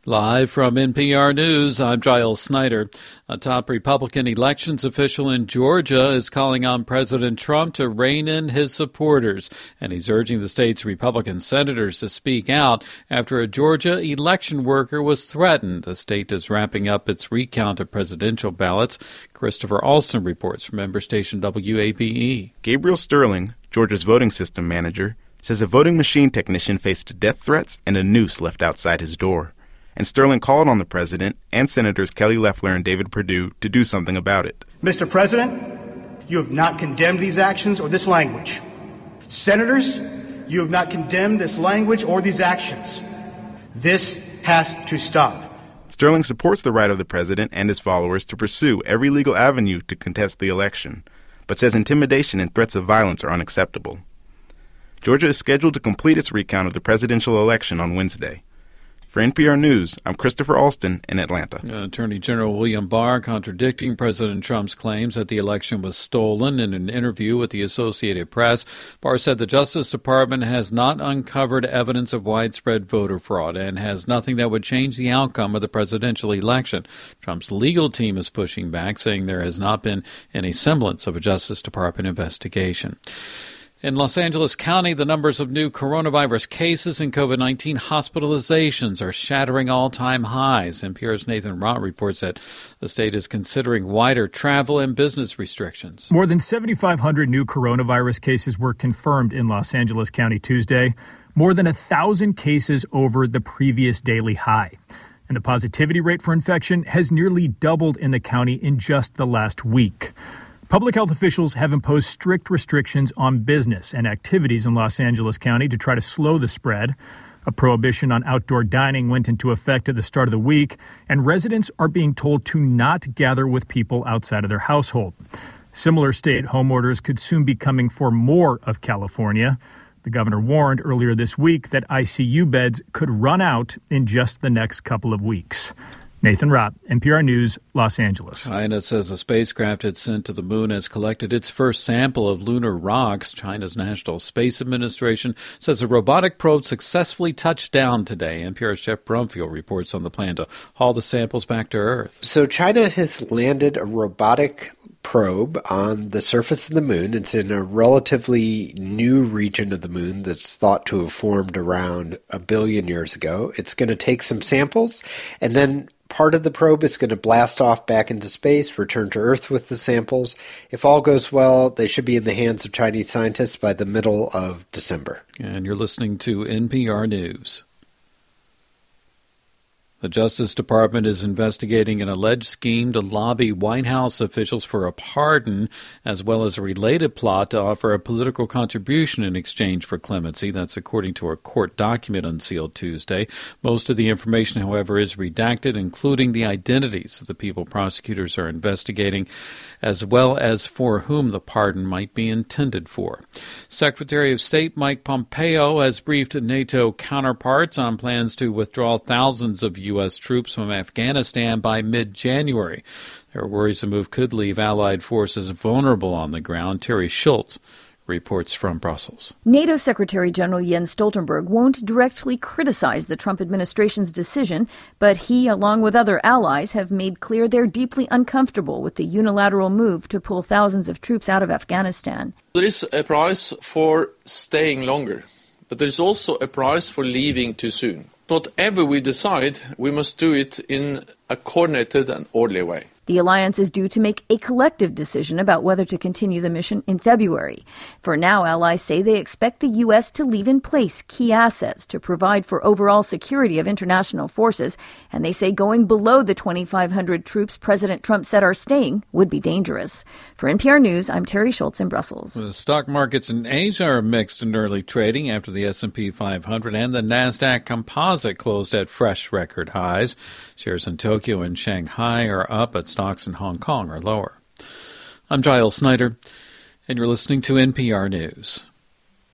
Live from NPR News, I'm Giles Snyder. A top Republican elections official in Georgia is calling on President Trump to rein in his supporters, and he's urging the state's Republican senators to speak out after a Georgia election worker was threatened. The state is wrapping up its recount of presidential ballots. Christopher Alston reports from member station WABE. Gabriel Sterling, Georgia's voting system manager, says a voting machine technician faced death threats and a noose left outside his door. And Sterling called on the president and Senators Kelly Loeffler and David Perdue to do something about it. Mr. President, you have not condemned these actions or this language. Senators, you have not condemned this language or these actions. This has to stop. Sterling supports the right of the president and his followers to pursue every legal avenue to contest the election, but says intimidation and threats of violence are unacceptable. Georgia is scheduled to complete its recount of the presidential election on Wednesday. For NPR News, I'm Christopher Alston in Atlanta. Attorney General William Barr contradicting President Trump's claims that the election was stolen. In an interview with the Associated Press, Barr said the Justice Department has not uncovered evidence of widespread voter fraud and has nothing that would change the outcome of the presidential election. Trump's legal team is pushing back, saying there has not been any semblance of a Justice Department investigation. In Los Angeles County, the numbers of new coronavirus cases and COVID-19 hospitalizations are shattering all-time highs. NPR's Nathan Rott reports that the state is considering wider travel and business restrictions. More than 7,500 new coronavirus cases were confirmed in Los Angeles County Tuesday, more than 1,000 cases over the previous daily high. And the positivity rate for infection has nearly doubled in the county in just the last week. Public health officials have imposed strict restrictions on business and activities in Los Angeles County to try to slow the spread. A prohibition on outdoor dining went into effect at the start of the week, and residents are being told to not gather with people outside of their household. Similar stay-at-home orders could soon be coming for more of California. The governor warned earlier this week that ICU beds could run out in just the next couple of weeks. Nathan Rott, NPR News, Los Angeles. China says a spacecraft it sent to the moon has collected its first sample of lunar rocks. China's National Space Administration says a robotic probe successfully touched down today. NPR's Jeff Brumfield reports on the plan to haul the samples back to Earth. So China has landed a robotic probe on the surface of the moon. It's in a relatively new region of the moon that's thought to have formed around 1 billion years ago. It's going to take some samples, and then part of the probe is going to blast off back into space, return to Earth with the samples. If all goes well, they should be in the hands of Chinese scientists by the middle of December. And you're listening to NPR News. The Justice Department is investigating an alleged scheme to lobby White House officials for a pardon, as well as a related plot to offer a political contribution in exchange for clemency. That's according to a court document unsealed Tuesday. Most of the information, however, is redacted, including the identities of the people prosecutors are investigating, as well as for whom the pardon might be intended for. Secretary of State Mike Pompeo has briefed NATO counterparts on plans to withdraw thousands of U.S. troops from Afghanistan by mid-January. There are worries the move could leave Allied forces vulnerable on the ground. Terry Schultz reports from Brussels. NATO Secretary General Jens Stoltenberg won't directly criticize the Trump administration's decision, but he, along with other allies, have made clear they're deeply uncomfortable with the unilateral move to pull thousands of troops out of Afghanistan. There is a price for staying longer, but there is also a price for leaving too soon. Whatever we decide, we must do it in a coordinated and orderly way. The alliance is due to make a collective decision about whether to continue the mission in February. For now, allies say they expect the U.S. to leave in place key assets to provide for overall security of international forces, and they say going below the 2,500 troops President Trump said are staying would be dangerous. For NPR News, I'm Terry Schultz in Brussels. The stock markets in Asia are mixed in early trading after the S&P 500 and the NASDAQ Composite closed at fresh record highs. Shares in Tokyo and Shanghai are up, but stocks in Hong Kong are lower. I'm Giles Snyder, and you're listening to NPR News.